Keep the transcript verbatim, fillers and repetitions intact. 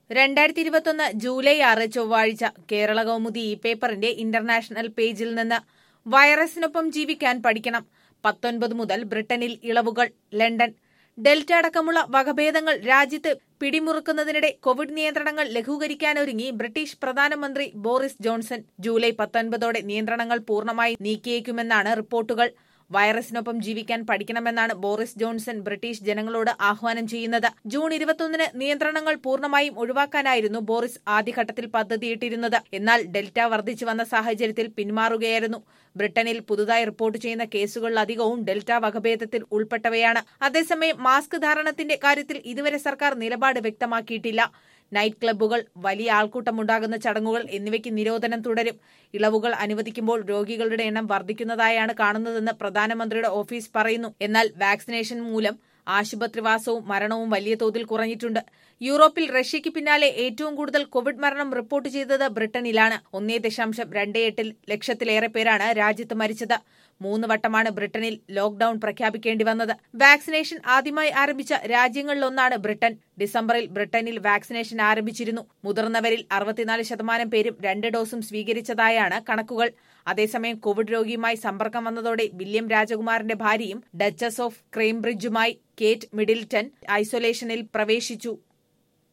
രണ്ടായിരത്തി ഇരുപത്തൊന്ന് ജൂലൈ ആറ് ചൊവ്വാഴ്ച കേരള കൗമുദി ഇ പേപ്പറിന്റെ ഇന്റർനാഷണൽ പേജിൽ നിന്ന് വൈറസിനൊപ്പം ജീവിക്കാൻ പഠിക്കണം. പത്തൊൻപത് മുതൽ ബ്രിട്ടനിൽ ഇളവുകൾ. ലണ്ടൻ. ഡെൽറ്റ അടക്കമുള്ള വകഭേദങ്ങൾ രാജ്യത്ത് പിടിമുറുക്കുന്നതിനിടെ കോവിഡ് നിയന്ത്രണങ്ങൾ ലഘൂകരിക്കാനൊരുങ്ങി ബ്രിട്ടീഷ് പ്രധാനമന്ത്രി ബോറിസ് ജോൺസൺ. ജൂലൈ പത്തൊൻപതോടെ നിയന്ത്രണങ്ങൾ പൂർണ്ണമായി നീക്കിയേക്കുമെന്നാണ് റിപ്പോർട്ടുകൾ. വൈറസിനൊപ്പം ജീവിക്കാൻ പഠിക്കണമെന്നാണ് ബോറിസ് ജോൺസൺ ബ്രിട്ടീഷ് ജനങ്ങളോട് ആഹ്വാനം ചെയ്യുന്നത്. ജൂൺ ഇരുപത്തൊന്നിന് നിയന്ത്രണങ്ങൾ പൂർണ്ണമായും ഒഴിവാക്കാനായിരുന്നു ബോറിസ് ആദ്യഘട്ടത്തിൽ പദ്ധതിയിട്ടിരുന്നത്. എന്നാൽ ഡെൽറ്റ വർദ്ധിച്ചു വന്ന സാഹചര്യത്തിൽ പിന്മാറുകയായിരുന്നു. ബ്രിട്ടനിൽ പുതുതായി റിപ്പോർട്ട് ചെയ്യുന്ന കേസുകളിലധികവും ഡെൽറ്റ വകഭേദത്തിൽ ഉൾപ്പെട്ടവയാണ്. അതേസമയം മാസ്ക് ധാരണത്തിന്റെ കാര്യത്തിൽ ഇതുവരെ സർക്കാർ നിലപാട് വ്യക്തമാക്കിയിട്ടില്ല. നൈറ്റ് ക്ലബ്ബുകൾ, വലിയ ആൾക്കൂട്ടമുണ്ടാകുന്ന ചടങ്ങുകൾ എന്നിവയ്ക്ക് നിരോധനം തുടരും. ഇളവുകൾ അനുവദിക്കുമ്പോൾ രോഗികളുടെ എണ്ണം വർദ്ധിക്കുന്നതായാണ് കാണുന്നതെന്ന് പ്രധാനമന്ത്രിയുടെ ഓഫീസ് പറയുന്നു. എന്നാൽ വാക്സിനേഷൻ മൂലം ആശുപത്രിവാസവും മരണവും വലിയ തോതിൽ കുറഞ്ഞിട്ടുണ്ട്. യൂറോപ്പിൽ റഷ്യയ്ക്ക് പിന്നാലെ ഏറ്റവും കൂടുതൽ കോവിഡ് മരണം റിപ്പോർട്ട് ചെയ്തത് ബ്രിട്ടനിലാണ്. ഒന്നേ ദശാംശം രണ്ട് എട്ട് ലക്ഷത്തിലേറെ പേരാണ് രാജ്യത്ത് മരിച്ചത്. മൂന്ന് വട്ടമാണ് ബ്രിട്ടനിൽ ലോക്ഡൌൺ പ്രഖ്യാപിക്കേണ്ടി വന്നത്. വാക്സിനേഷൻ ആദ്യമായി ആരംഭിച്ച രാജ്യങ്ങളിലൊന്നാണ് ബ്രിട്ടൻ. ഡിസംബറിൽ ബ്രിട്ടനിൽ വാക്സിനേഷൻ ആരംഭിച്ചിരുന്നു. മുതിർന്നവരിൽ അറുപത്തിനാല് ശതമാനം പേരും രണ്ട് ഡോസും സ്വീകരിച്ചതായാണ് കണക്കുകൾ. അതേസമയം കോവിഡ് രോഗിയുമായി സമ്പർക്കം വന്നതോടെ വില്യം രാജകുമാരന്റെ ഭാര്യയും ഡച്ചസ് ഓഫ് കേംബ്രിഡ്ജുമായി കേറ്റ് മിഡിൽട്ടൺ ഐസൊലേഷനിൽ പ്രവേശിച്ചു.